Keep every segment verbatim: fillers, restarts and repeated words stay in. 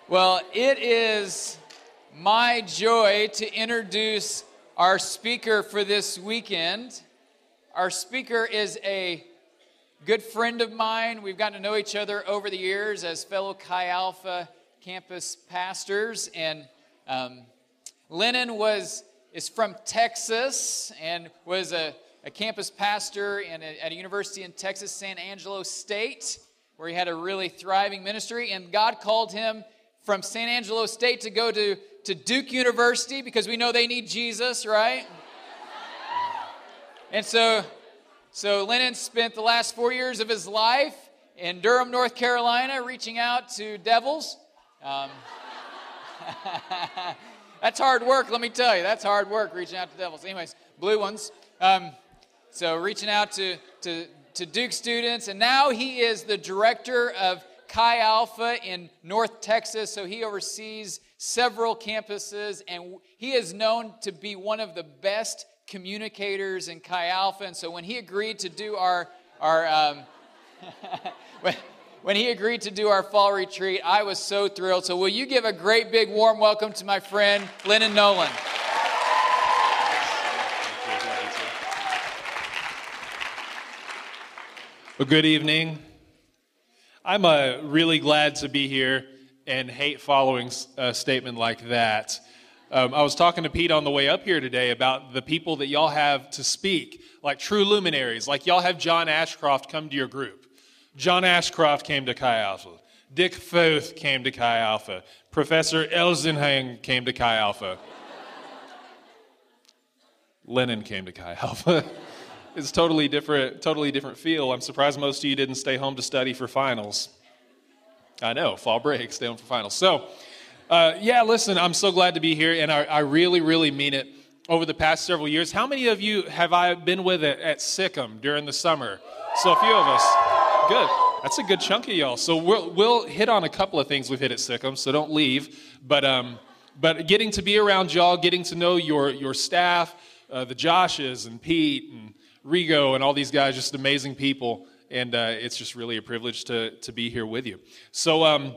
Well, it is my joy to introduce our speaker for this weekend. Our speaker is a good friend of mine. We've gotten to know each other over the years as fellow Chi Alpha campus pastors. And um, Lennon was is from Texas and was a, a campus pastor in a, at a university in Texas, San Angelo State, where he had a really thriving ministry. And God called him from San Angelo State to go to, to Duke University because we know they need Jesus, right? And so, so Lennon spent the last four years of his life in Durham, North Carolina, reaching out to devils. Um, that's hard work, let me tell you. That's hard work, reaching out to devils. Anyways, blue ones. Um, so reaching out to, to, to Duke students. And now he is the director of Chi Alpha in North Texas, so he oversees several campuses, and he is known to be one of the best communicators in Chi Alpha. And so when he agreed to do our our um, when, when he agreed to do our fall retreat, I was so thrilled. So will you give a great big warm welcome to my friend Lennon Nolan? Well, good evening. I'm uh, really glad to be here and hate following a statement like that. Um, I was talking to Pete on the way up here today about the people that y'all have to speak, like true luminaries. Like y'all have John Ashcroft come to your group. John Ashcroft came to Chi Alpha. Dick Foth came to Chi Alpha. Professor Elzenhang came to Chi Alpha. Lennon came to Chi Alpha. It's totally different, totally different feel. I'm surprised most of you didn't stay home to study for finals. I know, fall break, stay home for finals. So, uh, yeah, listen, I'm so glad to be here, and I, I really, really mean it. Over the past several years, how many of you have I been with at, at Sikkim during the summer? So a few of us. Good. That's a good chunk of y'all. So we'll, we'll hit on a couple of things we've hit at Sikkim, so don't leave. But um, but getting to be around y'all, getting to know your your staff, uh, the Joshes and Pete and Rigo and all these guys, just amazing people, and uh, it's just really a privilege to to be here with you. So um,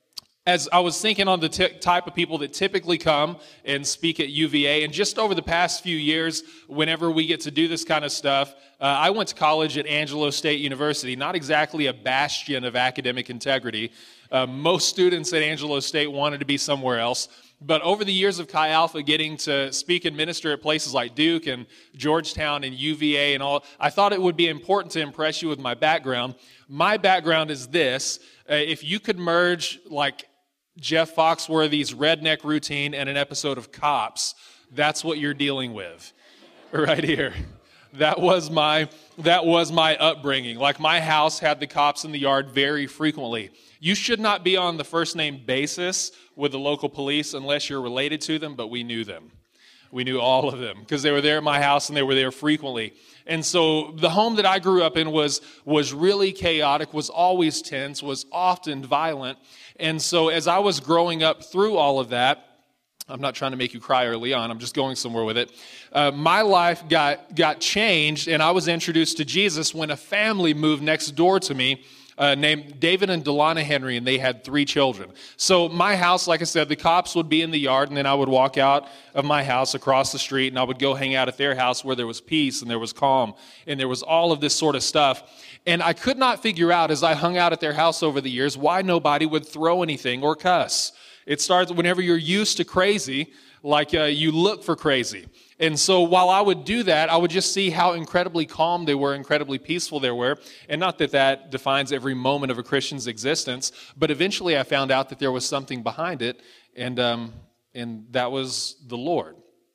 as I was thinking on the t- type of people that typically come and speak at U V A, and just over the past few years, whenever we get to do this kind of stuff, uh, I went to college at Angelo State University, not exactly a bastion of academic integrity. Uh, most students at Angelo State wanted to be somewhere else. But over the years of Chi Alpha, getting to speak and minister at places like Duke and Georgetown and U V A and all, I thought it would be important to impress you with my background. My background is this. Uh, if you could merge like Jeff Foxworthy's redneck routine and an episode of Cops, that's what you're dealing with right here. That was my that was my upbringing. Like my house had the cops in the yard very frequently. You should not be on the first name basis with the local police unless you're related to them, but we knew them. We knew all of them because they were there at my house and they were there frequently. And so the home that I grew up in was was really chaotic, was always tense, was often violent. And so as I was growing up through all of that, I'm not trying to make you cry early on. I'm just going somewhere with it. Uh, my life got got changed, and I was introduced to Jesus when a family moved next door to me uh, named David and Delana Henry, and they had three children. So my house, like I said, the cops would be in the yard, and then I would walk out of my house across the street, and I would go hang out at their house where there was peace, and there was calm, and there was all of this sort of stuff. And I could not figure out, as I hung out at their house over the years, why nobody would throw anything or cuss. It starts whenever you're used to crazy, like uh, you look for crazy. And so while I would do that, I would just see how incredibly calm they were, incredibly peaceful they were. And not that that defines every moment of a Christian's existence, but eventually I found out that there was something behind it, and um, and that was the Lord.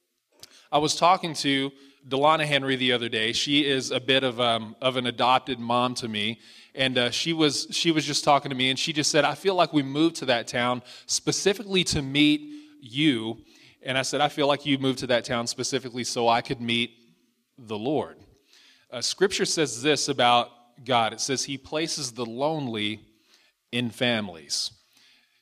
I was talking to Delana Henry the other day. She is a bit of um, of an adopted mom to me. And uh, she was she was just talking to me, and she just said, I feel like we moved to that town specifically to meet you. And I said, I feel like you moved to that town specifically so I could meet the Lord. Uh, scripture says this about God. It says he places the lonely in families.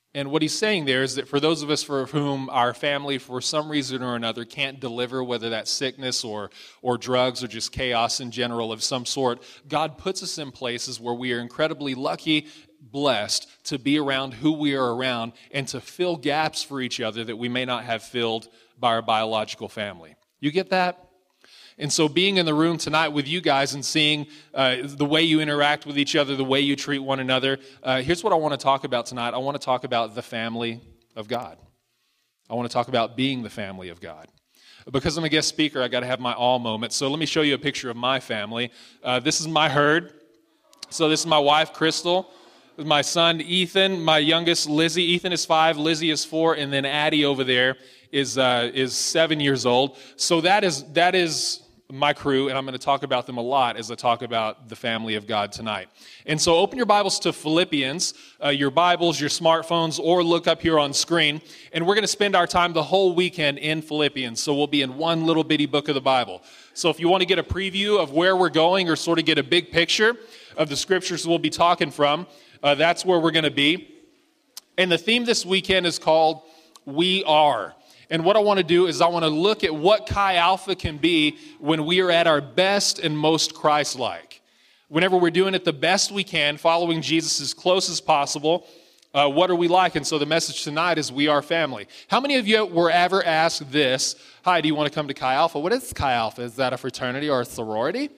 And what he's saying there is that for those of us for whom our family, for some reason or another, can't deliver, whether that's sickness or, or drugs or just chaos in general of some sort, God puts us in places where we are incredibly lucky, blessed to be around who we are around and to fill gaps for each other that we may not have filled by our biological family. You get that? And so being in the room tonight with you guys and seeing uh, the way you interact with each other, the way you treat one another, uh, here's what I want to talk about tonight. I want to talk about the family of God. I want to talk about being the family of God. Because I'm a guest speaker, I got to have my all moment. So let me show you a picture of my family. Uh, this is my herd. So this is my wife, Crystal. This is my son, Ethan. My youngest, Lizzie. Ethan is five, Lizzie is four, and then Addie over there is uh, is seven years old. So that is that is... my crew, and I'm going to talk about them a lot as I talk about the family of God tonight. And so open your Bibles to Philippians, uh, your Bibles, your smartphones, or look up here on screen, and we're going to spend our time the whole weekend in Philippians, so we'll be in one little bitty book of the Bible. So if you want to get a preview of where we're going or sort of get a big picture of the scriptures we'll be talking from, uh, that's where we're going to be. And the theme this weekend is called We Are. And what I want to do is I want to look at what Chi Alpha can be when we are at our best and most Christ-like. Whenever we're doing it the best we can, following Jesus as close as possible, uh, what are we like? And so the message tonight is we are family. How many of you were ever asked this, hi, do you want to come to Chi Alpha? What is Chi Alpha? Is that a fraternity or a sorority?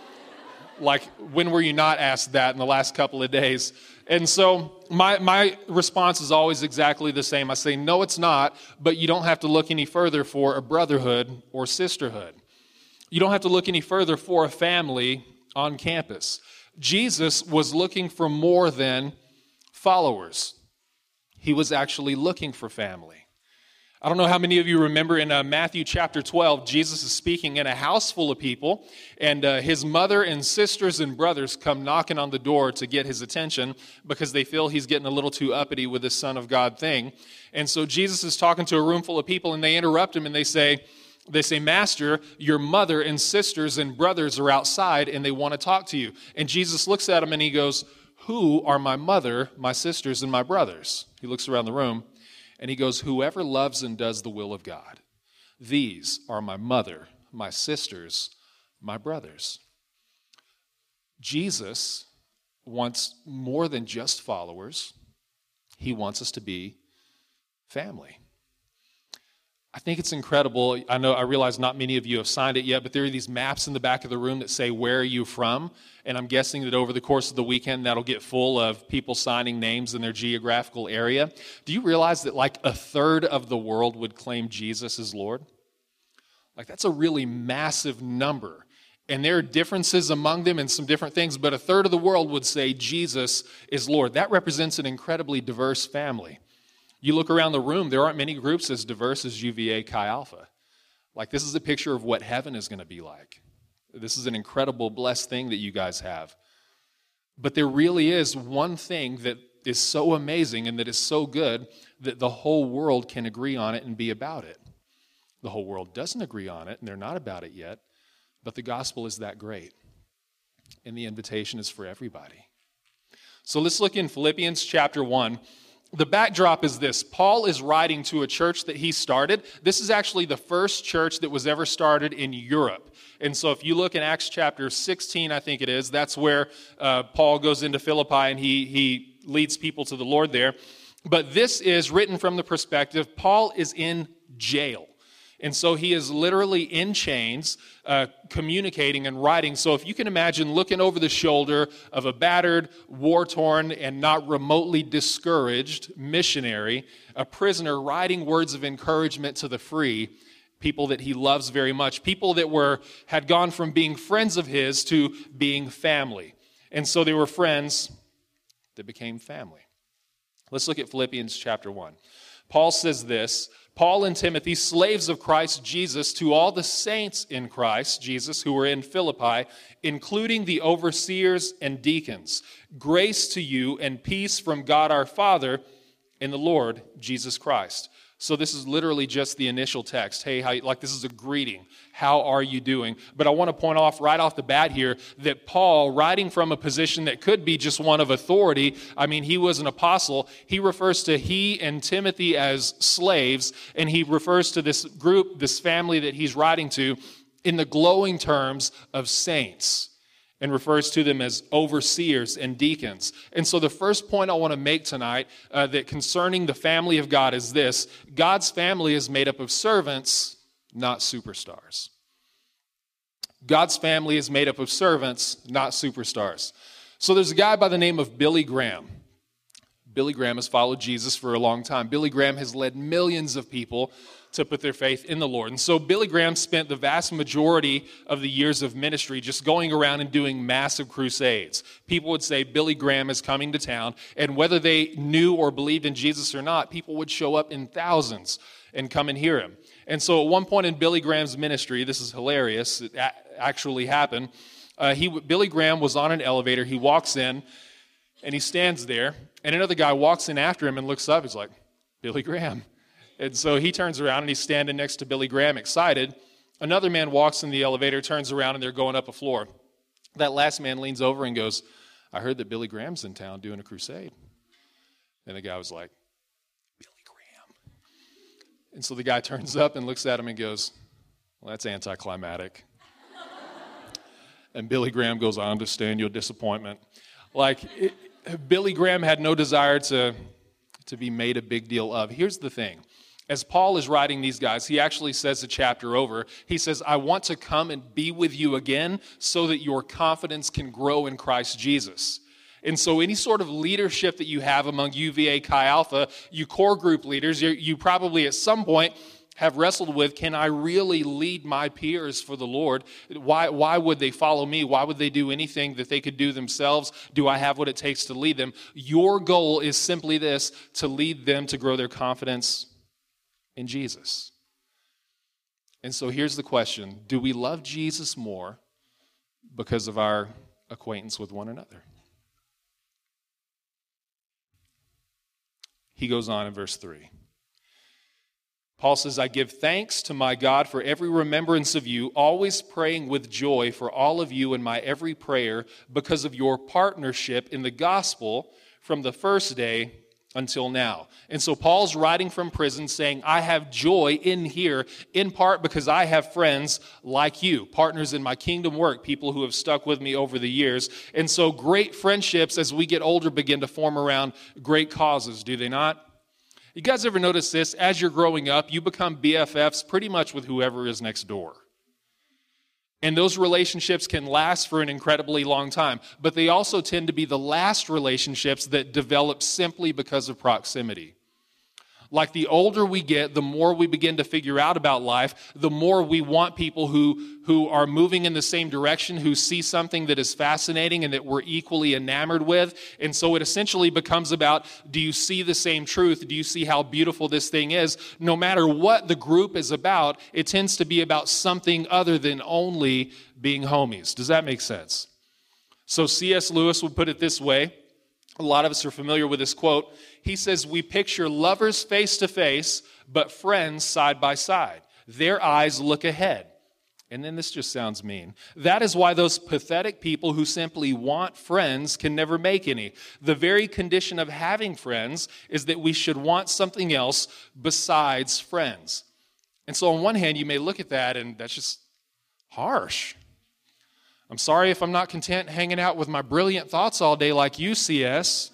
Like, when were you not asked that in the last couple of days? And so my my response is always exactly the same. I say, no, it's not, but you don't have to look any further for a brotherhood or sisterhood. You don't have to look any further for a family on campus. Jesus was looking for more than followers. He was actually looking for family. I don't know how many of you remember in uh, Matthew chapter twelve, Jesus is speaking in a house full of people, and uh, his mother and sisters and brothers come knocking on the door to get his attention because they feel he's getting a little too uppity with this Son of God thing. And so Jesus is talking to a room full of people, and they interrupt him, and they say, they say, Master, your mother and sisters and brothers are outside, and they want to talk to you. And Jesus looks at them, and he goes, who are my mother, my sisters, and my brothers? He looks around the room. And he goes, whoever loves and does the will of God, these are my mother, my sisters, my brothers. Jesus wants more than just followers. He wants us to be family. I think it's incredible. I know, I realize not many of you have signed it yet, but there are these maps in the back of the room that say, where are you from? And I'm guessing that over the course of the weekend, that'll get full of people signing names in their geographical area. Do you realize that like a third of the world would claim Jesus as Lord? Like, that's a really massive number. And there are differences among them and some different things, but a third of the world would say Jesus is Lord. That represents an incredibly diverse family. You look around the room, there aren't many groups as diverse as U V A Chi Alpha. Like, this is a picture of what heaven is going to be like. This is an incredible, blessed thing that you guys have. But there really is one thing that is so amazing and that is so good that the whole world can agree on it and be about it. The whole world doesn't agree on it, and they're not about it yet, but the gospel is that great. And the invitation is for everybody. So let's look in Philippians chapter one. The backdrop is this. Paul is writing to a church that he started. This is actually the first church that was ever started in Europe. And so if you look in Acts chapter sixteen, I think it is, that's where uh, Paul goes into Philippi and he, he leads people to the Lord there. But this is written from the perspective, Paul is in jail. And so he is literally in chains, uh, communicating and writing. So if you can imagine looking over the shoulder of a battered, war-torn, and not remotely discouraged missionary, a prisoner writing words of encouragement to the free, people that he loves very much, people that were had gone from being friends of his to being family. And so they were friends that became family. Let's look at Philippians chapter one. Paul says this, Paul and Timothy, slaves of Christ Jesus, to all the saints in Christ Jesus who were in Philippi, including the overseers and deacons. Grace to you and peace from God our Father and the Lord Jesus Christ. So this is literally just the initial text. Hey, how, like this is a greeting. How are you doing? But I want to point off right off the bat here that Paul, writing from a position that could be just one of authority, I mean, he was an apostle. He refers to he and Timothy as slaves, and he refers to this group, this family that he's writing to, in the glowing terms of saints, and refers to them as overseers and deacons. And so the first point I want to make tonight uh, that concerning the family of God is this: God's family is made up of servants, not superstars. God's family is made up of servants, not superstars. So there's a guy by the name of Billy Graham. Billy Graham has followed Jesus for a long time. Billy Graham has led millions of people to put their faith in the Lord. And so Billy Graham spent the vast majority of the years of ministry just going around and doing massive crusades. People would say Billy Graham is coming to town, and whether they knew or believed in Jesus or not, people would show up in thousands and come and hear him. And so at one point in Billy Graham's ministry, this is hilarious, it actually happened, uh, he Billy Graham was on an elevator. He walks in, and he stands there, and another guy walks in after him and looks up. He's like, Billy Graham. And so he turns around, and he's standing next to Billy Graham, excited. Another man walks in the elevator, turns around, and they're going up a floor. That last man leans over and goes, I heard that Billy Graham's in town doing a crusade. And the guy was like, Billy Graham. And so the guy turns up and looks at him and goes, well, that's anticlimactic. And Billy Graham goes, I understand your disappointment. Like, it, Billy Graham had no desire to, to be made a big deal of. Here's the thing. As Paul is writing these guys, he actually says a chapter over, he says, I want to come and be with you again so that your confidence can grow in Christ Jesus. And so any sort of leadership that you have among U V A Chi Alpha, you core group leaders, you, you probably at some point have wrestled with, can I really lead my peers for the Lord? Why, why would they follow me? Why would they do anything that they could do themselves? Do I have what it takes to lead them? Your goal is simply this, to lead them to grow their confidence in Jesus. And so here's the question. Do we love Jesus more because of our acquaintance with one another? He goes on in verse three. Paul says, I give thanks to my God for every remembrance of you, always praying with joy for all of you in my every prayer because of your partnership in the gospel from the first day until now. And so Paul's writing from prison saying, I have joy in here, in part because I have friends like you, partners in my kingdom work, people who have stuck with me over the years. And so great friendships as we get older begin to form around great causes, do they not? You guys ever notice this? As you're growing up, you become B F Fs pretty much with whoever is next door. And those relationships can last for an incredibly long time, but they also tend to be the last relationships that develop simply because of proximity. Like the older we get, the more we begin to figure out about life, the more we want people who, who are moving in the same direction, who see something that is fascinating and that we're equally enamored with. And so it essentially becomes about, do you see the same truth? Do you see how beautiful this thing is? No matter what the group is about, it tends to be about something other than only being homies. Does that make sense? So C S Lewis would put it this way. A lot of us are familiar with this quote. He says, we picture lovers face to face, but friends side by side. Their eyes look ahead. And then this just sounds mean. That is why those pathetic people who simply want friends can never make any. The very condition of having friends is that we should want something else besides friends. And so on one hand, you may look at that and that's just harsh. I'm sorry if I'm not content hanging out with my brilliant thoughts all day like you, C S.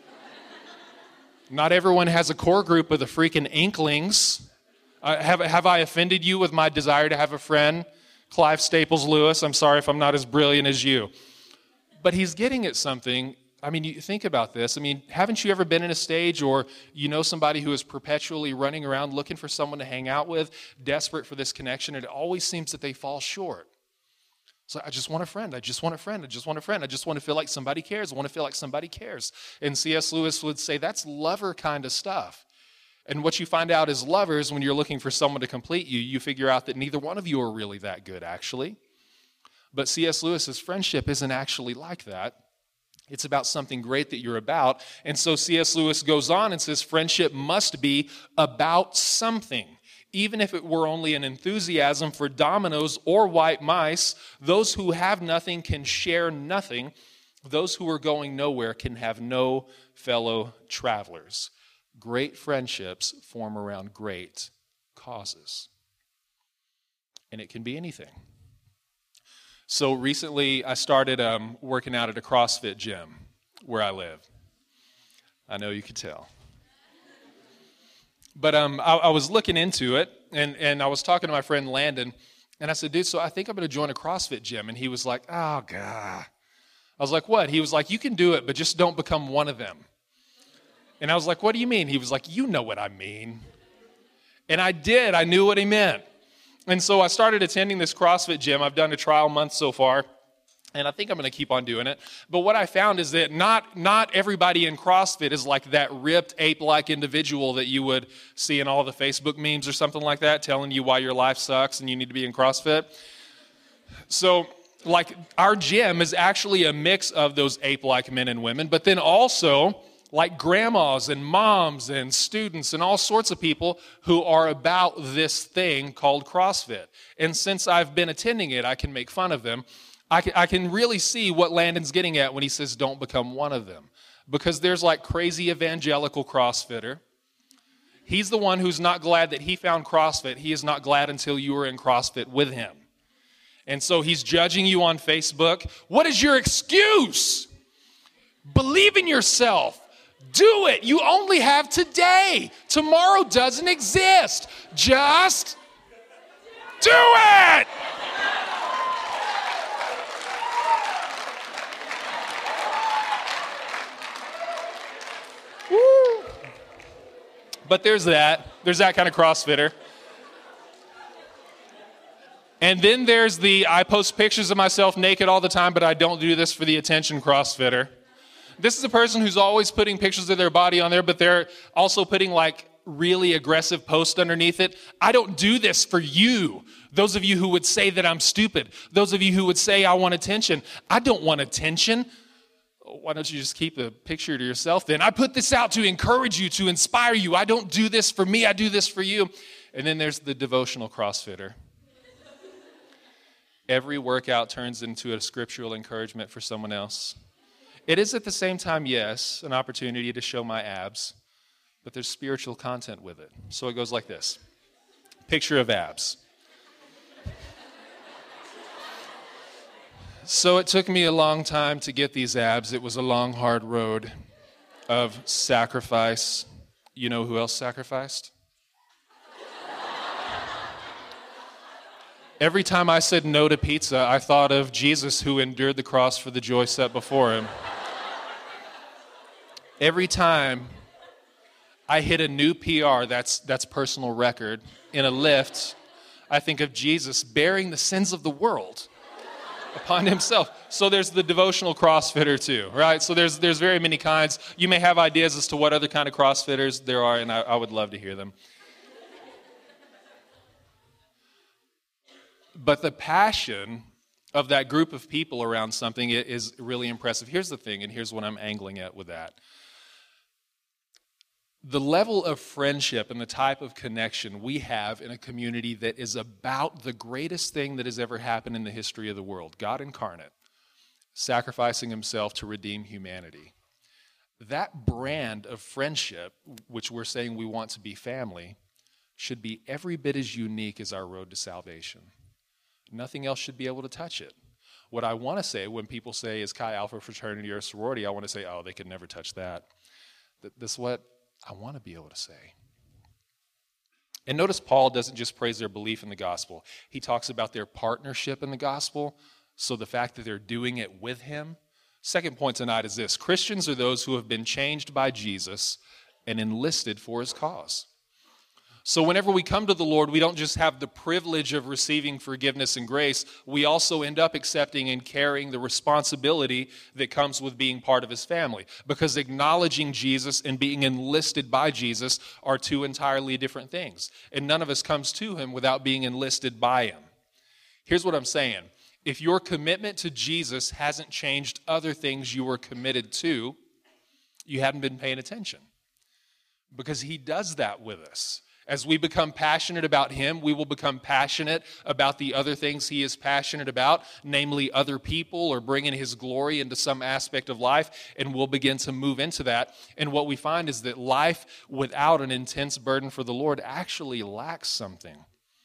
Not everyone has a core group of the freaking inklings. Uh, have, have I offended you with my desire to have a friend? Clive Staples Lewis, I'm sorry if I'm not as brilliant as you. But he's getting at something. I mean, you think about this. I mean, haven't you ever been in a stage or you know somebody who is perpetually running around looking for someone to hang out with, desperate for this connection, and it always seems that they fall short? So I just want a friend. I just want a friend. I just want a friend. I just want to feel like somebody cares. I want to feel like somebody cares. And C S Lewis would say that's lover kind of stuff. And what you find out is lovers, when you're looking for someone to complete you, you figure out that neither one of you are really that good, actually. But C S Lewis's friendship isn't actually like that. It's about something great that you're about. And so C S Lewis goes on and says, friendship must be about something. Even if it were only an enthusiasm for dominoes or white mice, those who have nothing can share nothing. Those who are going nowhere can have no fellow travelers. Great friendships form around great causes. And it can be anything. So recently I started um, working out at a CrossFit gym where I live. I know you could tell. But um, I, I was looking into it, and, and I was talking to my friend Landon, and I said, dude, so I think I'm going to join a CrossFit gym. And he was like, oh, God. I was like, what? He was like, you can do it, but just don't become one of them. And I was like, what do you mean? He was like, you know what I mean. And I did. I knew what he meant. And so I started attending this CrossFit gym. I've done a trial month so far, and I think I'm going to keep on doing it. But what I found is that not, not everybody in CrossFit is like that ripped, ape-like individual that you would see in all the Facebook memes or something like that, telling you why your life sucks and you need to be in CrossFit. So, like, our gym is actually a mix of those ape-like men and women, but then also like grandmas and moms and students and all sorts of people who are about this thing called CrossFit. And since I've been attending it, I can make fun of them. I can, I can really see what Landon's getting at when he says don't become one of them. Because there's like crazy evangelical CrossFitter. He's the one who's not glad that he found CrossFit. He is not glad until you are in CrossFit with him. And so he's judging you on Facebook. What is your excuse? Believe in yourself. Do it. You only have today. Tomorrow doesn't exist. Just do it. Woo. But there's that. There's that kind of CrossFitter. And then there's the I post pictures of myself naked all the time, but I don't do this for the attention CrossFitter. This is a person who's always putting pictures of their body on there, but they're also putting like really aggressive posts underneath it. I don't do this for you. Those of you who would say that I'm stupid. Those of you who would say I want attention. I don't want attention. Why don't you just keep the picture to yourself then? I put this out to encourage you, to inspire you. I don't do this for me. I do this for you. And then there's the devotional CrossFitter. Every workout turns into a scriptural encouragement for someone else. It is at the same time, yes, an opportunity to show my abs, but there's spiritual content with it. So it goes like this. Picture of abs. So it took me a long time to get these abs. It was a long, hard road of sacrifice. You know who else sacrificed? Every time I said no to pizza, I thought of Jesus who endured the cross for the joy set before him. Every time I hit a new P R, that's, that's personal record, in a lift, I think of Jesus bearing the sins of the world upon himself. So there's the devotional CrossFitter too, right? So there's, there's very many kinds. You may have ideas as to what other kind of CrossFitters there are, and I, I would love to hear them. But the passion of that group of people around something is really impressive. Here's the thing, and here's what I'm angling at with that. The level of friendship and the type of connection we have in a community that is about the greatest thing that has ever happened in the history of the world, God incarnate, sacrificing himself to redeem humanity. That brand of friendship, which we're saying we want to be family, should be every bit as unique as our road to salvation. Nothing else should be able to touch it. What I want to say when people say, is Chi Alpha fraternity or sorority, I want to say, oh, they could never touch that. That's what I want to be able to say. And notice Paul doesn't just praise their belief in the gospel. He talks about their partnership in the gospel, so the fact that they're doing it with him. Second point tonight is this. Christians are those who have been changed by Jesus and enlisted for his cause. So whenever we come to the Lord, we don't just have the privilege of receiving forgiveness and grace. We also end up accepting and carrying the responsibility that comes with being part of his family. Because acknowledging Jesus and being enlisted by Jesus are two entirely different things. And none of us comes to him without being enlisted by him. Here's what I'm saying. If your commitment to Jesus hasn't changed other things you were committed to, you haven't been paying attention. Because he does that with us. As we become passionate about him, we will become passionate about the other things he is passionate about, namely other people or bringing his glory into some aspect of life, and we'll begin to move into that. And what we find is that life without an intense burden for the Lord actually lacks something.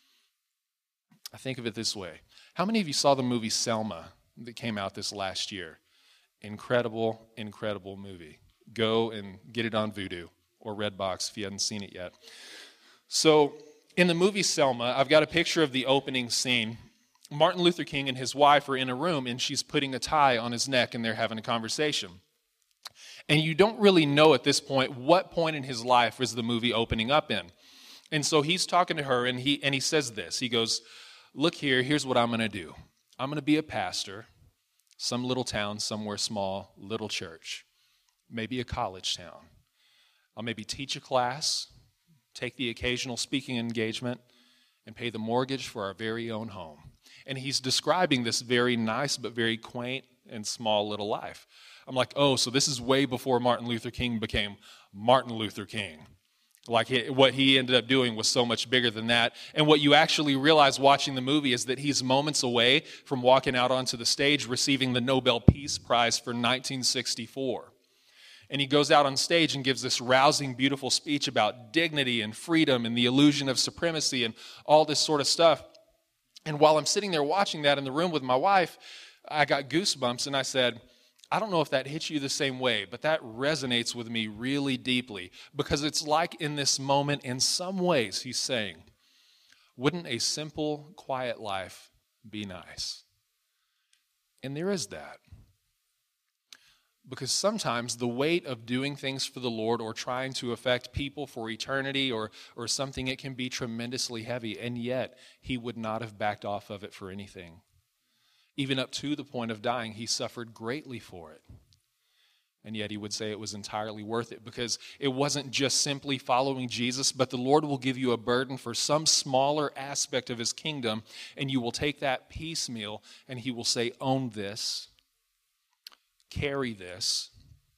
I think of it this way. How many of you saw the movie Selma that came out this last year? Incredible, incredible movie. Go and get it on Vudu or Redbox if you haven't seen it yet. So in the movie Selma, I've got a picture of the opening scene. Martin Luther King and his wife are in a room, and she's putting a tie on his neck, and they're having a conversation. And you don't really know at this point what point in his life is the movie opening up in. And so he's talking to her, and he and he says this. He goes, look here, here's what I'm going to do. I'm going to be a pastor, some little town, somewhere small, little church, maybe a college town. I'll maybe teach a class, take the occasional speaking engagement, and pay the mortgage for our very own home. And he's describing this very nice but very quaint and small little life. I'm like, oh, so this is way before Martin Luther King became Martin Luther King. Like he, what he ended up doing was so much bigger than that. And what you actually realize watching the movie is that he's moments away from walking out onto the stage receiving the Nobel Peace Prize for nineteen sixty-four. And he goes out on stage and gives this rousing, beautiful speech about dignity and freedom and the illusion of supremacy and all this sort of stuff. And while I'm sitting there watching that in the room with my wife, I got goosebumps, and I said, I don't know if that hits you the same way, but that resonates with me really deeply, because it's like in this moment, in some ways, he's saying, wouldn't a simple, quiet life be nice? And there is that. Because sometimes the weight of doing things for the Lord or trying to affect people for eternity or, or something, it can be tremendously heavy, and yet he would not have backed off of it for anything. Even up to the point of dying, he suffered greatly for it. And yet he would say it was entirely worth it, because it wasn't just simply following Jesus, but the Lord will give you a burden for some smaller aspect of his kingdom, and you will take that piecemeal, and he will say, own this. Carry this.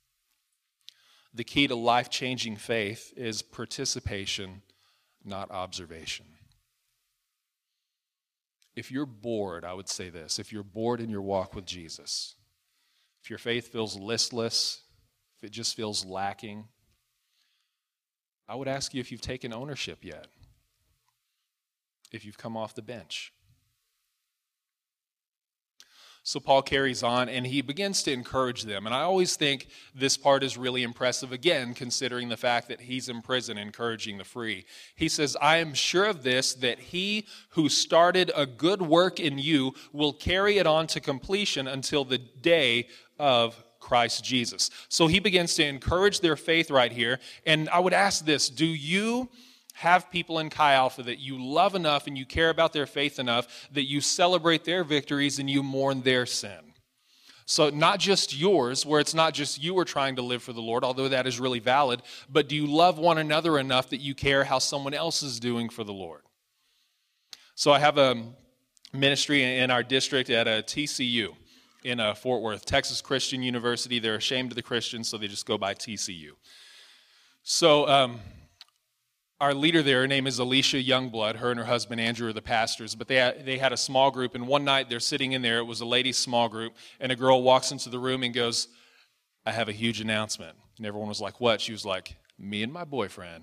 The key to life-changing faith is participation, not observation. If you're bored, I would say this, if you're bored in your walk with Jesus, if your faith feels listless, if it just feels lacking, I would ask you if you've taken ownership yet, if you've come off the bench. So Paul carries on, and he begins to encourage them. And I always think this part is really impressive, again, considering the fact that he's in prison encouraging the free. He says, I am sure of this, that he who started a good work in you will carry it on to completion until the day of Christ Jesus. So he begins to encourage their faith right here. And I would ask this, do you have people in Chi Alpha that you love enough and you care about their faith enough that you celebrate their victories and you mourn their sin? So not just yours, where it's not just you are trying to live for the Lord, although that is really valid, but do you love one another enough that you care how someone else is doing for the Lord? So I have a ministry in our district at a T C U in uh, Fort Worth, Texas Christian University. They're ashamed of the Christians, so they just go by T C U. So um, our leader there, her name is Alicia Youngblood. Her and her husband Andrew are the pastors, but they had, they had a small group, and one night they're sitting in there. It was a ladies' small group, and a girl walks into the room and goes, I have a huge announcement. And everyone was like, what? She was like, me and my boyfriend,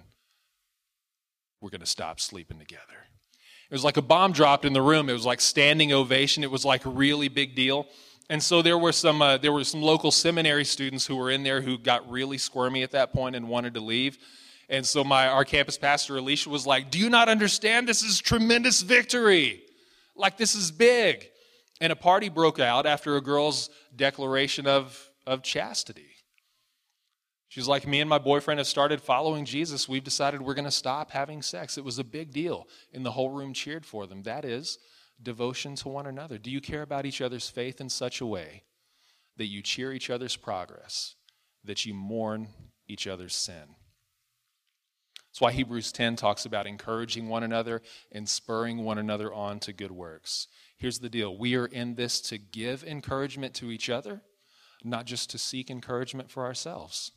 we're going to stop sleeping together. It was like a bomb dropped in the room. It was like standing ovation. It was like a really big deal. And so there were some uh, there were some local seminary students who were in there who got really squirmy at that point and wanted to leave. And so my our campus pastor, Alicia, was like, do you not understand? This is tremendous victory. Like, this is big. And a party broke out after a girl's declaration of, of chastity. She's like, me and my boyfriend have started following Jesus. We've decided we're going to stop having sex. It was a big deal. And the whole room cheered for them. That is devotion to one another. Do you care about each other's faith in such a way that you cheer each other's progress, that you mourn each other's sin? That's why Hebrews ten talks about encouraging one another and spurring one another on to good works. Here's the deal. We are in this to give encouragement to each other, not just to seek encouragement for ourselves.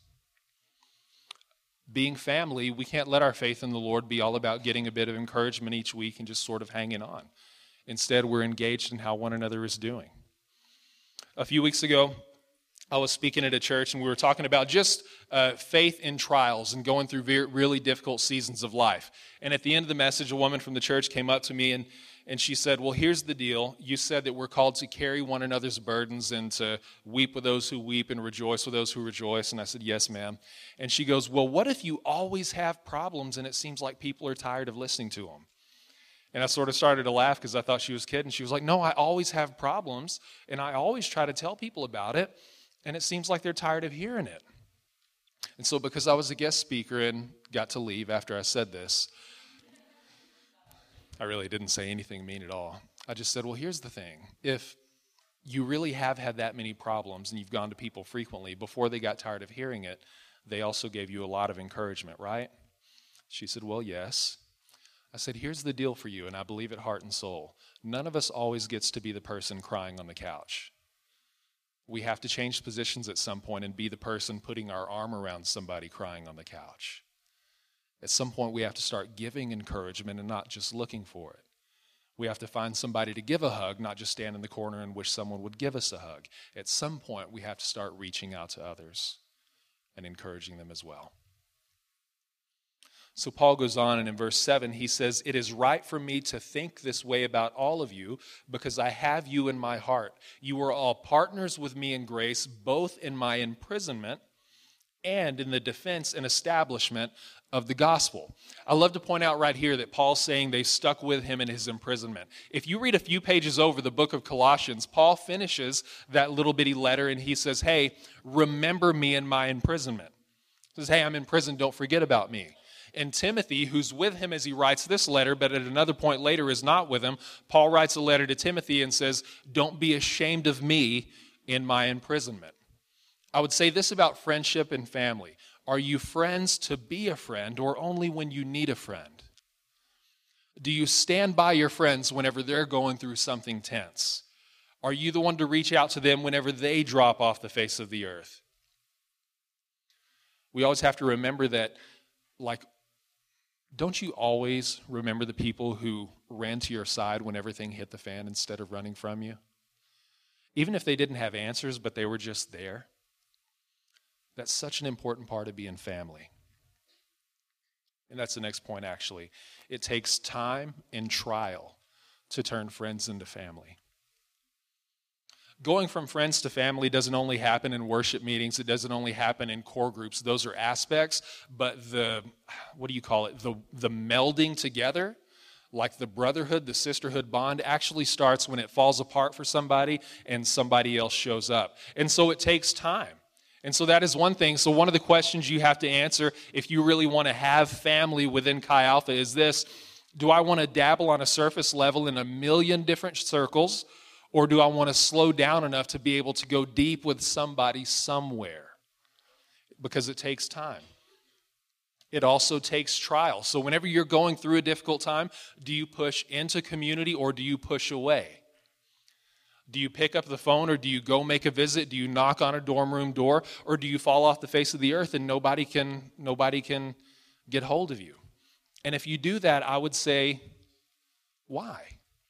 Being family, we can't let our faith in the Lord be all about getting a bit of encouragement each week and just sort of hanging on. Instead, we're engaged in how one another is doing. A few weeks ago, I was speaking at a church, and we were talking about just uh, faith in trials and going through very, really difficult seasons of life. And at the end of the message, a woman from the church came up to me, and, and she said, well, here's the deal. You said that we're called to carry one another's burdens and to weep with those who weep and rejoice with those who rejoice. And I said, yes, ma'am. And she goes, well, what if you always have problems and it seems like people are tired of listening to them? And I sort of started to laugh because I thought she was kidding. She was like, no, I always have problems, and I always try to tell people about it. And it seems like they're tired of hearing it. And so because I was a guest speaker and got to leave after I said this, I really didn't say anything mean at all. I just said, well, here's the thing. If you really have had that many problems and you've gone to people frequently, before they got tired of hearing it, they also gave you a lot of encouragement, right? She said, well, yes. I said, here's the deal for you, and I believe it heart and soul. None of us always gets to be the person crying on the couch. We have to change positions at some point and be the person putting our arm around somebody crying on the couch. At some point, we have to start giving encouragement and not just looking for it. We have to find somebody to give a hug, not just stand in the corner and wish someone would give us a hug. At some point, we have to start reaching out to others and encouraging them as well. So Paul goes on, and in verse seven, he says, it is right for me to think this way about all of you because I have you in my heart. You are all partners with me in grace, both in my imprisonment and in the defense and establishment of the gospel. I love to point out right here that Paul's saying they stuck with him in his imprisonment. If you read a few pages over the book of Colossians, Paul finishes that little bitty letter, and he says, hey, remember me in my imprisonment. He says, hey, I'm in prison, don't forget about me. And Timothy, who's with him as he writes this letter, but at another point later is not with him, Paul writes a letter to Timothy and says, don't be ashamed of me in my imprisonment. I would say this about friendship and family. Are you friends to be a friend, or only when you need a friend? Do you stand by your friends whenever they're going through something tense? Are you the one to reach out to them whenever they drop off the face of the earth? We always have to remember that, like, don't you always remember the people who ran to your side when everything hit the fan instead of running from you? Even if they didn't have answers, but they were just there. That's such an important part of being family. And that's the next point, actually. It takes time and trial to turn friends into family. Going from friends to family doesn't only happen in worship meetings. It doesn't only happen in core groups. Those are aspects, but the, what do you call it? The, the melding together, like the brotherhood, the sisterhood bond, actually starts when it falls apart for somebody and somebody else shows up. And so it takes time. And so that is one thing. So one of the questions you have to answer if you really want to have family within Chi Alpha is this: do I want to dabble on a surface level in a million different circles, or do I want to slow down enough to be able to go deep with somebody somewhere? Because it takes time. It also takes trial. So whenever you're going through a difficult time, do you push into community or do you push away? Do you pick up the phone or do you go make a visit? Do you knock on a dorm room door, or do you fall off the face of the earth and nobody can nobody can get hold of you? And if you do that, I would say, why?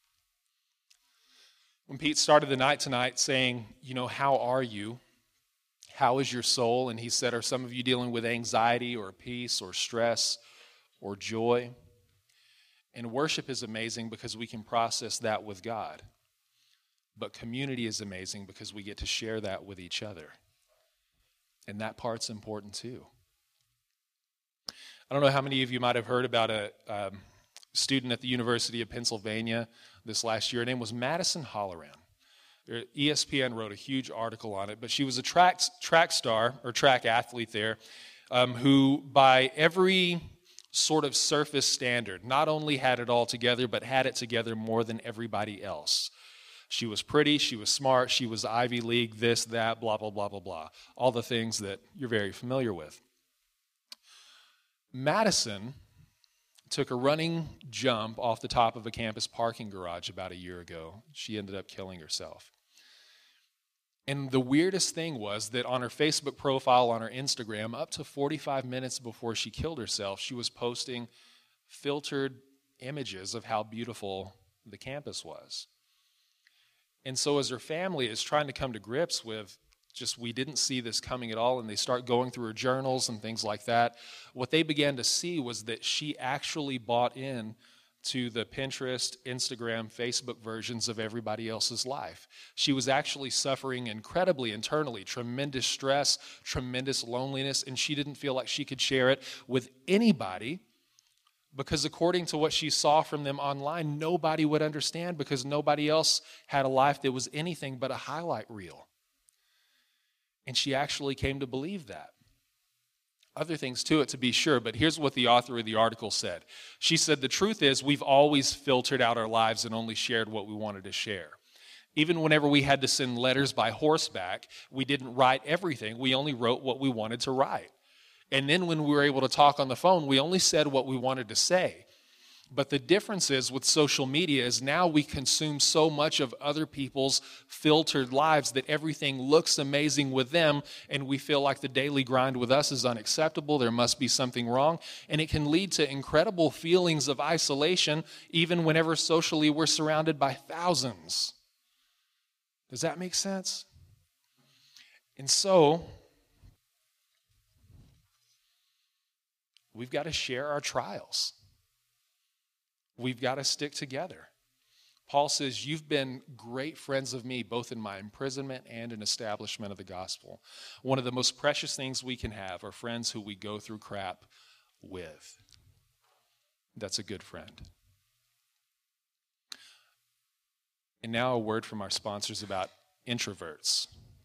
When Pete started the night tonight saying, you know, how are you? How is your soul? And he said, are some of you dealing with anxiety or peace or stress or joy? And worship is amazing because we can process that with God. But community is amazing because we get to share that with each other. And that part's important too. I don't know how many of you might have heard about a um, student at the University of Pennsylvania this last year. Her name was Madison Holleran. E S P N wrote a huge article on it, but she was a track, track star or track athlete there um, who, by every sort of surface standard, not only had it all together, but had it together more than everybody else. She was pretty, she was smart, she was Ivy League, this, that, blah, blah, blah, blah, blah. All the things that you're very familiar with. Madison took a running jump off the top of a campus parking garage about a year ago. She ended up killing herself. And the weirdest thing was that on her Facebook profile, on her Instagram, up to forty-five minutes before she killed herself, she was posting filtered images of how beautiful the campus was. And so as her family is trying to come to grips with just, we didn't see this coming at all, and they start going through her journals and things like that, what they began to see was that she actually bought in to the Pinterest, Instagram, Facebook versions of everybody else's life. She was actually suffering incredibly internally, tremendous stress, tremendous loneliness, and she didn't feel like she could share it with anybody because according to what she saw from them online, nobody would understand because nobody else had a life that was anything but a highlight reel. And she actually came to believe that. Other things to it, to be sure, but here's what the author of the article said. She said, the truth is we've always filtered out our lives and only shared what we wanted to share. Even whenever we had to send letters by horseback, we didn't write everything. We only wrote what we wanted to write. And then when we were able to talk on the phone, we only said what we wanted to say. But the difference is with social media is now we consume so much of other people's filtered lives that everything looks amazing with them, and we feel like the daily grind with us is unacceptable. There must be something wrong. And it can lead to incredible feelings of isolation, even whenever socially we're surrounded by thousands. Does that make sense? And so, we've got to share our trials. We've got to stick together. Paul says, you've been great friends of me, both in my imprisonment and in establishment of the gospel. One of the most precious things we can have are friends who we go through crap with. That's a good friend. And now a word from our sponsors about introverts,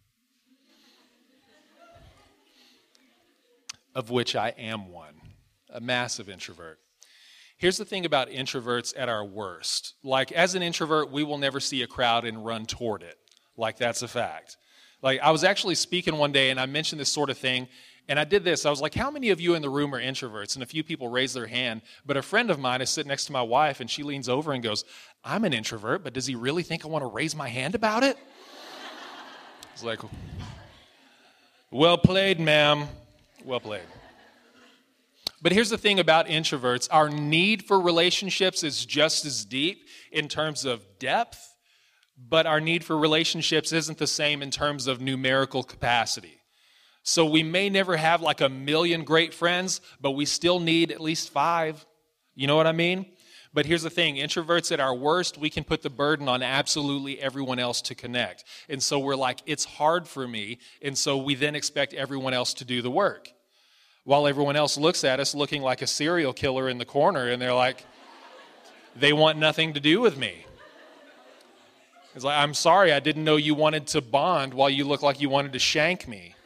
of which I am one, a massive introvert. Here's the thing about introverts at our worst. Like, as an introvert, we will never see a crowd and run toward it. Like, that's a fact. Like, I was actually speaking one day, and I mentioned this sort of thing, and I did this. I was like, how many of you in the room are introverts? And a few people raised their hand, but a friend of mine is sitting next to my wife, and she leans over and goes, I'm an introvert, but does he really think I want to raise my hand about it? It's like, well played, ma'am. Well played. But here's the thing about introverts. Our need for relationships is just as deep in terms of depth, but our need for relationships isn't the same in terms of numerical capacity. So we may never have like a million great friends, but we still need at least five. You know what I mean? But here's the thing. Introverts at our worst, we can put the burden on absolutely everyone else to connect. And so we're like, it's hard for me. And so we then expect everyone else to do the work. While everyone else looks at us looking like a serial killer in the corner, and they're like, they want nothing to do with me. It's like, I'm sorry, I didn't know you wanted to bond while you look like you wanted to shank me.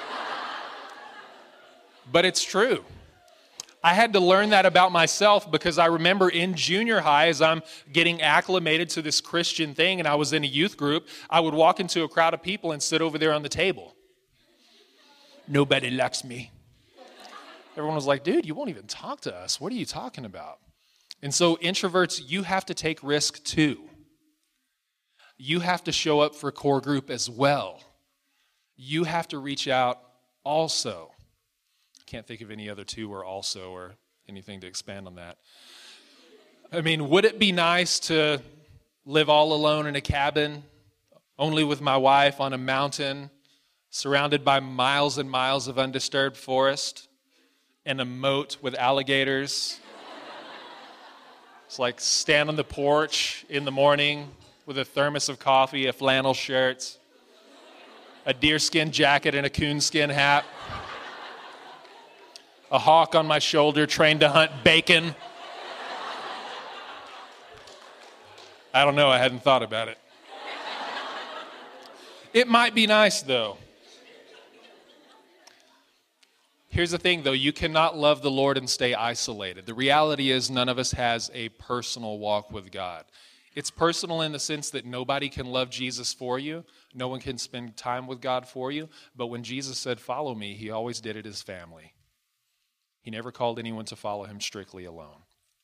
But it's true. I had to learn that about myself because I remember in junior high, as I'm getting acclimated to this Christian thing, and I was in a youth group, I would walk into a crowd of people and sit over there on the table. Nobody likes me. Everyone was like, dude, you won't even talk to us. What are you talking about? And so introverts, you have to take risk too. You have to show up for core group as well. You have to reach out also. I can't think of any other two or also or anything to expand on that. I mean, would it be nice to live all alone in a cabin, only with my wife on a mountain, surrounded by miles and miles of undisturbed forest? And a moat with alligators. It's like stand on the porch in the morning with a thermos of coffee, a flannel shirt, a deerskin jacket and a coonskin hat, a hawk on my shoulder trained to hunt bacon. I don't know, I hadn't thought about it. It might be nice though. Here's the thing, though. You cannot love the Lord and stay isolated. The reality is none of us has a personal walk with God. It's personal in the sense that nobody can love Jesus for you. No one can spend time with God for you. But when Jesus said, follow me, he always did it as family. He never called anyone to follow him strictly alone.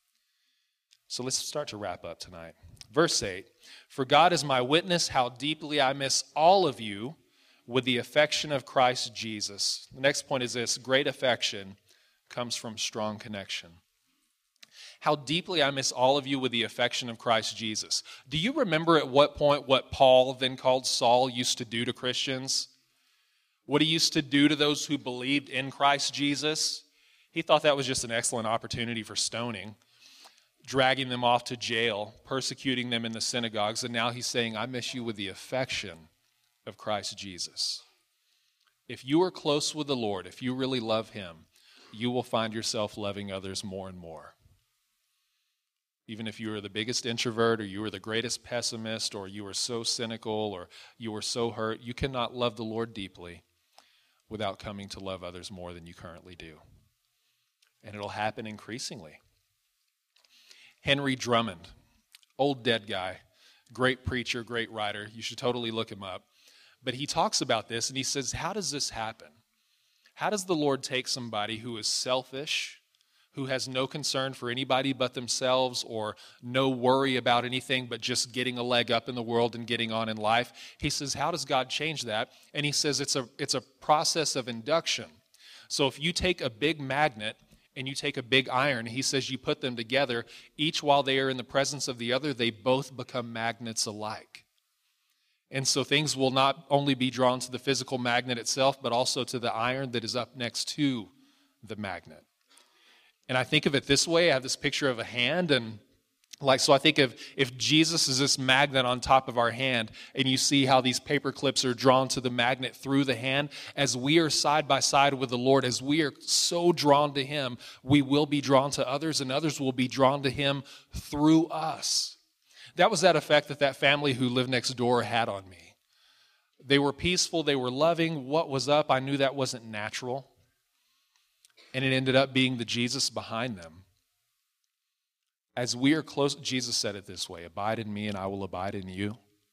So let's start to wrap up tonight. Verse eight, for God is my witness how deeply I miss all of you with the affection of Christ Jesus. The next point is this: great affection comes from strong connection. How deeply I miss all of you with the affection of Christ Jesus. Do you remember at what point what Paul, then called Saul, used to do to Christians? What he used to do to those who believed in Christ Jesus? He thought that was just an excellent opportunity for stoning, dragging them off to jail, persecuting them in the synagogues, and now he's saying, I miss you with the affection of Christ Jesus. If you are close with the Lord, if you really love him, you will find yourself loving others more and more. Even if you are the biggest introvert, or you are the greatest pessimist, or you are so cynical, or you are so hurt, you cannot love the Lord deeply without coming to love others more than you currently do. And it'll happen increasingly. Henry Drummond, old dead guy, great preacher, great writer. You should totally look him up. But he talks about this, and he says, how does this happen? How does the Lord take somebody who is selfish, who has no concern for anybody but themselves, or no worry about anything but just getting a leg up in the world and getting on in life? He says, how does God change that? And he says it's a it's a process of induction. So if you take a big magnet and you take a big iron, he says you put them together, each while they are in the presence of the other, they both become magnets alike. And so things will not only be drawn to the physical magnet itself, but also to the iron that is up next to the magnet. And I think of it this way. I have this picture of a hand, and like, so I think of if Jesus is this magnet on top of our hand, and you see how these paper clips are drawn to the magnet through the hand, as we are side by side with the Lord, as we are so drawn to him, we will be drawn to others, and others will be drawn to him through us. That was that effect that that family who lived next door had on me. They were peaceful, they were loving. What was up? I knew that wasn't natural. And it ended up being the Jesus behind them. As we are close, Jesus said it this way, abide in me and I will abide in you.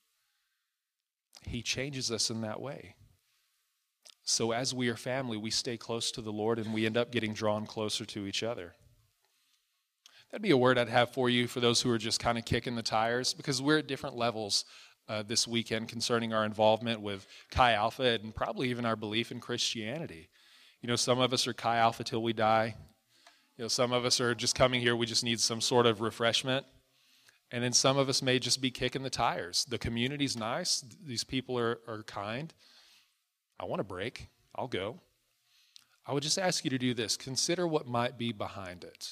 He changes us in that way. So as we are family, we stay close to the Lord and we end up getting drawn closer to each other. That'd be a word I'd have for you for those who are just kind of kicking the tires, because we're at different levels uh, this weekend concerning our involvement with Chi Alpha and probably even our belief in Christianity. You know, some of us are Chi Alpha till we die. You know, some of us are just coming here, we just need some sort of refreshment. And then some of us may just be kicking the tires. The community's nice. These people are, are kind. I want a break. I'll go. I would just ask you to do this. Consider what might be behind it.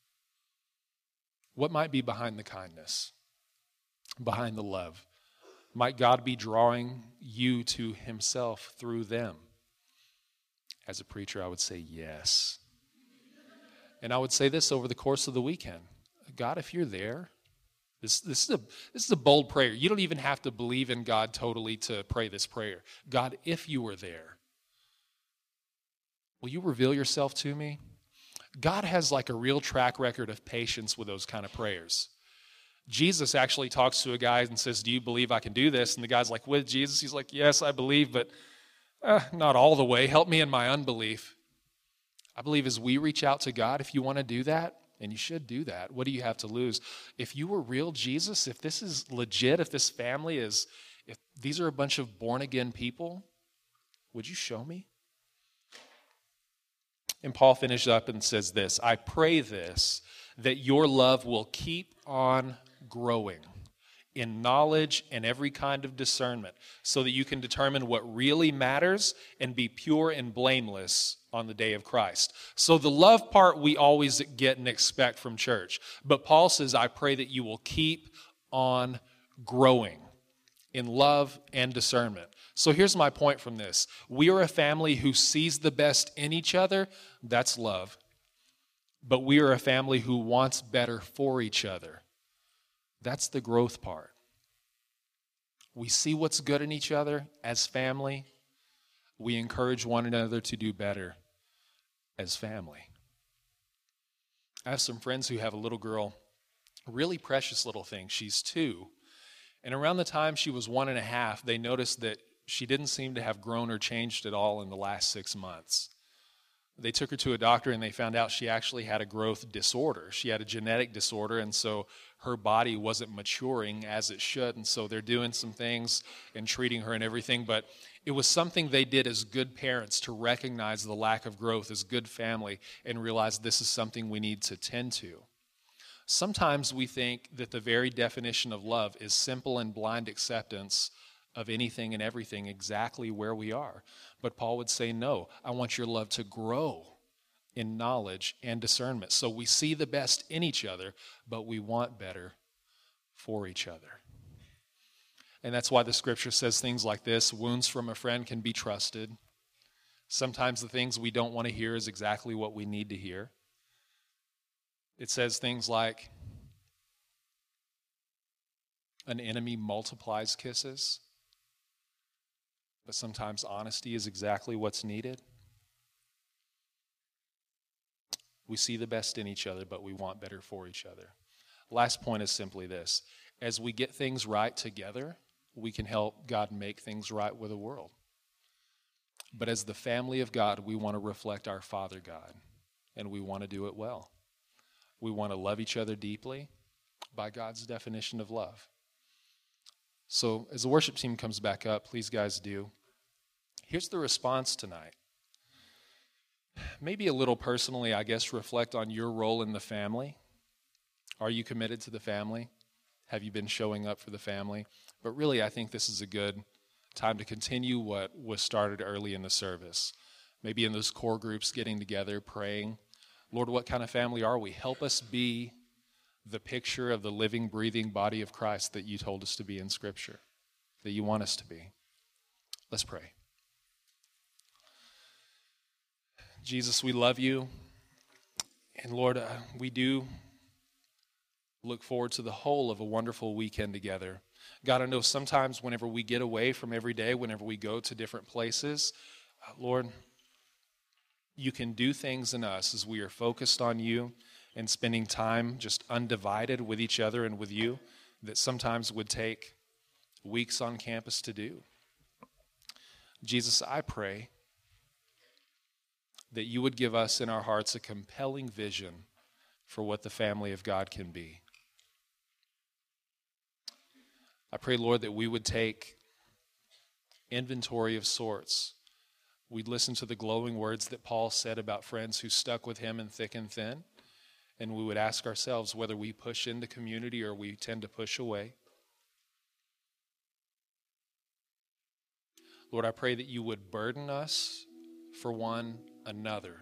What might be behind the kindness, behind the love? Might God be drawing you to himself through them? As a preacher, I would say yes. And I would say this over the course of the weekend. God, if you're there, this, this, is a, this is a bold prayer. You don't even have to believe in God totally to pray this prayer. God, if you were there, will you reveal yourself to me? God has like a real track record of patience with those kind of prayers. Jesus actually talks to a guy and says, do you believe I can do this? And the guy's like, with Jesus? He's like, yes, I believe, but uh, not all the way. Help me in my unbelief. I believe as we reach out to God, if you want to do that, and you should do that, what do you have to lose? If you were real Jesus, if this is legit, if this family is, if these are a bunch of born-again people, would you show me? And Paul finishes up and says this, I pray this, that your love will keep on growing in knowledge and every kind of discernment, so that you can determine what really matters and be pure and blameless on the day of Christ. So the love part we always get and expect from church. But Paul says, I pray that you will keep on growing in love and discernment. So here's my point from this. We are a family who sees the best in each other. That's love. But we are a family who wants better for each other. That's the growth part. We see what's good in each other as family. We encourage one another to do better as family. I have some friends who have a little girl, a really precious little thing. She's two. And around the time she was one and a half, they noticed that she didn't seem to have grown or changed at all in the last six months. They took her to a doctor and they found out she actually had a growth disorder. She had a genetic disorder, and so her body wasn't maturing as it should. And so they're doing some things and treating her and everything. But it was something they did as good parents to recognize the lack of growth as good family and realize this is something we need to tend to. Sometimes we think that the very definition of love is simple and blind acceptance of anything and everything exactly where we are. But Paul would say, no, I want your love to grow in knowledge and discernment. So we see the best in each other, but we want better for each other. And that's why the scripture says things like this: wounds from a friend can be trusted. Sometimes the things we don't want to hear is exactly what we need to hear. It says things like, an enemy multiplies kisses. But sometimes honesty is exactly what's needed. We see the best in each other, but we want better for each other. Last point is simply this: as we get things right together, we can help God make things right with the world. But as the family of God, we want to reflect our Father God, and we want to do it well. We want to love each other deeply by God's definition of love. So as the worship team comes back up, please guys do. Here's the response tonight. Maybe a little personally, I guess, reflect on your role in the family. Are you committed to the family? Have you been showing up for the family? But really, I think this is a good time to continue what was started early in the service. Maybe in those core groups, getting together, praying. Lord, what kind of family are we? Help us be the picture of the living, breathing body of Christ that you told us to be in Scripture, that you want us to be. Let's pray. Jesus, we love you. And Lord, uh, we do look forward to the whole of a wonderful weekend together. God, I know sometimes whenever we get away from every day, whenever we go to different places, uh, Lord, you can do things in us as we are focused on you and spending time just undivided with each other and with you that sometimes would take weeks on campus to do. Jesus, I pray that you would give us in our hearts a compelling vision for what the family of God can be. I pray, Lord, that we would take inventory of sorts. We'd listen to the glowing words that Paul said about friends who stuck with him in thick and thin, and we would ask ourselves whether we push into community or we tend to push away. Lord, I pray that you would burden us for one another,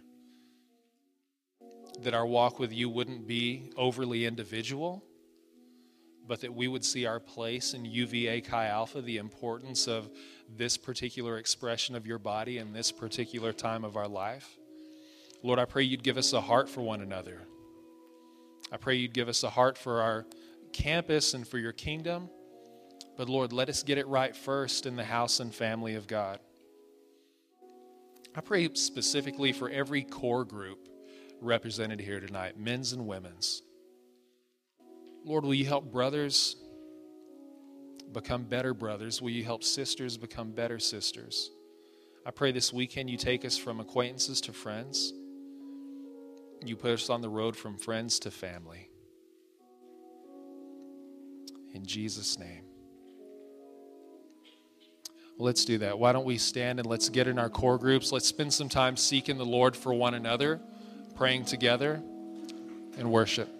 that our walk with you wouldn't be overly individual, but that we would see our place in U V A Chi Alpha, the importance of this particular expression of your body in this particular time of our life. Lord, I pray you'd give us a heart for one another. I pray you'd give us a heart for our campus and for your kingdom. But Lord, let us get it right first in the house and family of God. I pray specifically for every core group represented here tonight, men's and women's. Lord, will you help brothers become better brothers? Will you help sisters become better sisters? I pray this weekend you take us from acquaintances to friends. You put us on the road from friends to family. In Jesus' name. Well, let's do that. Why don't we stand and let's get in our core groups. Let's spend some time seeking the Lord for one another, praying together, and worship.